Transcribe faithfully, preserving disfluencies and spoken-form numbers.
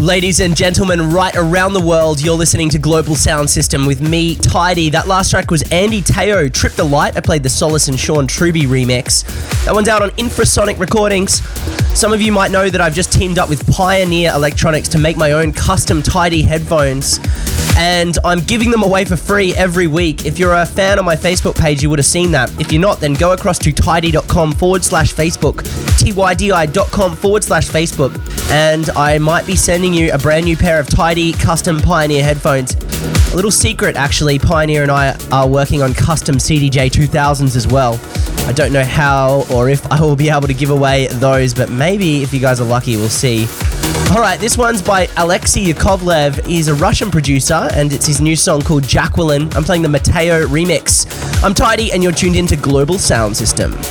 Ladies and gentlemen, right around the world, you're listening to Global Sound System with me, Tidy. That last track was Andy Teo, Trip the Light. I played the Solace and Sean Truby remix. That one's out on Infrasonic Recordings. Some of you might know that I've just teamed up with Pioneer Electronics to make my own custom Tidy headphones. And I'm giving them away for free every week. If you're a fan on my Facebook page, you would have seen that. If you're not, then go across to tidy.com forward slash Facebook, T-Y-D-I.com forward slash Facebook. And I might be sending you a brand new pair of Tidy custom Pioneer headphones. A little secret, actually, Pioneer and I are working on custom C D J two thousands as well. I don't know how or if I will be able to give away those, but maybe if you guys are lucky, we'll see. Alright, this one's by Alexei Yakovlev. He's a Russian producer, and it's his new song called Jacqueline. I'm playing the Mateo remix. I'm Tidy, and you're tuned into Global Sound System.